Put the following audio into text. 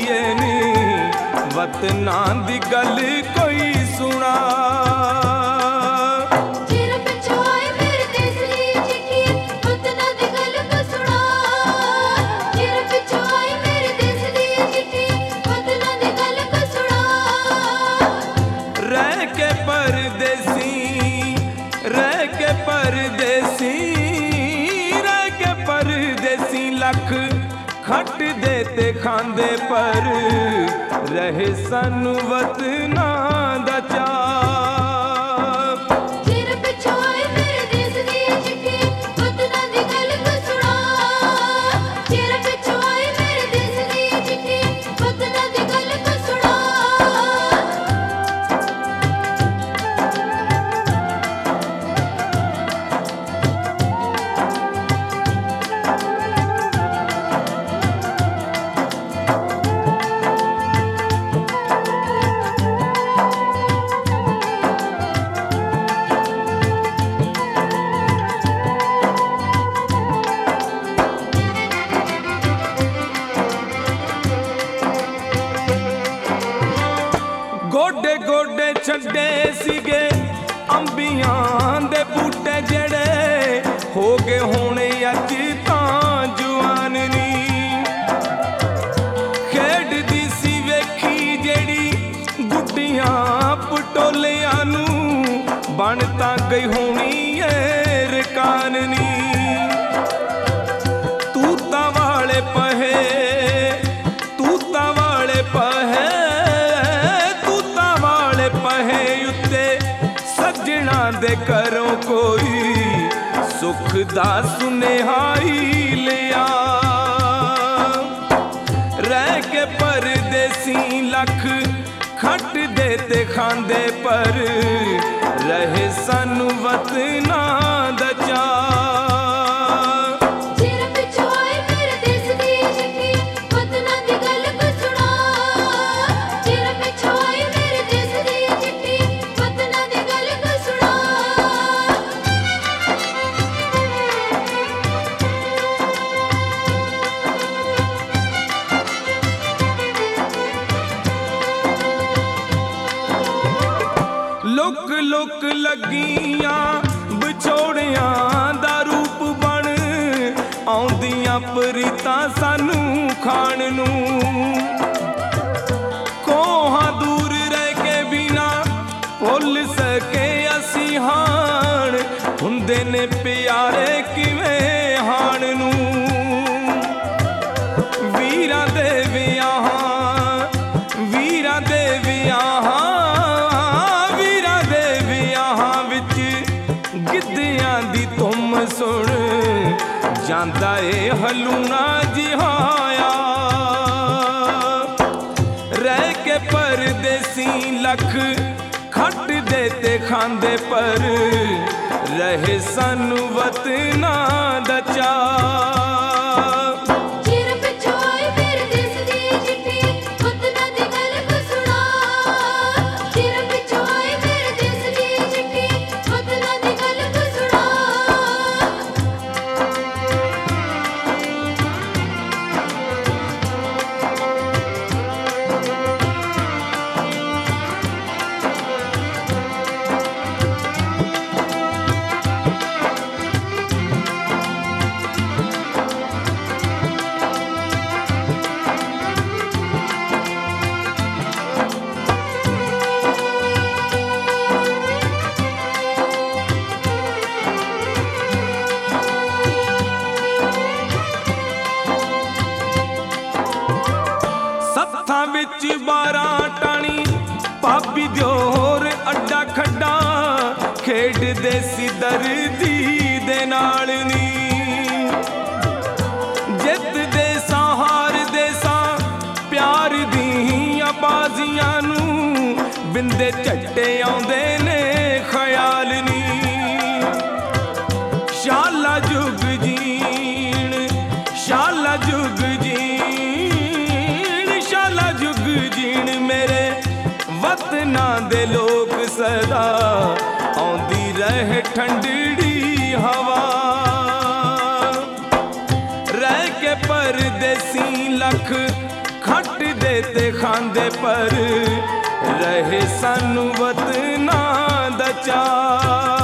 चिट्ठिए नी वतना दी गल कोई सुना। लख खट देते खांदे पर रहे सानू वतना दा चाऽ। चिर पिछों आए मेरे देश दी चिट्ठी वतना दी गल को सुना। चिर पिछों आए मेरे देश दी चिट्ठी वतना दी गल को सुना। गोडे गोडे छड्डे सीगे अंबियां दे बूटे जड़े हो गए होने अज तां जवान नी। खेडदी सी वेखी जेड़ी गुड्डियां पटोलियां नू बन तां गई होनी ए रकान नी। तूतां वाले पहे तूतां वाले पहे सजना दे करों कोई सुख दा सुनेहा ही लिया। रह के परदेसी लख खट देते खांदे पर रहे सानू वतना दा चाऽ। लुक लुक लगियां विछोड़ियां दा रूप बन आउंदियां प्रीतां सानू खाण नू। कोहां दूर रह के बिना भुल सके असी हाण हुंदे ने प्यारे किवें हाण नू। वीरां दे विआहां वीरां दे विआहां गिद्धियां दी तुम सुन जांदा ए हलूना जिहाया। रह के परदेसी लख खट देते खांदे पर रहे सानू वतना दा चाऽ। विच 12 टाणी भाभी दियोर अड्डा खड्डा खेडदे सी दर्दी दे नाल नी। जित दे सां हार दे सां प्यार दियां बाजियां नू बिंदे झट्टे आउंदे ने ख्याल नी। शाला जुग जीण शाला जुग जीण मेरे वतना दे लोग सदा आउंदी रहे ठंडड़ी हवा। रह के परदेसी लख खट दे ਤੇ ਖਾਂਦੇ ਪਰ ਰਹੇ ਸਾਨੂੰ ਵਤਨਾਂ ਦਾ ਚਾਅ।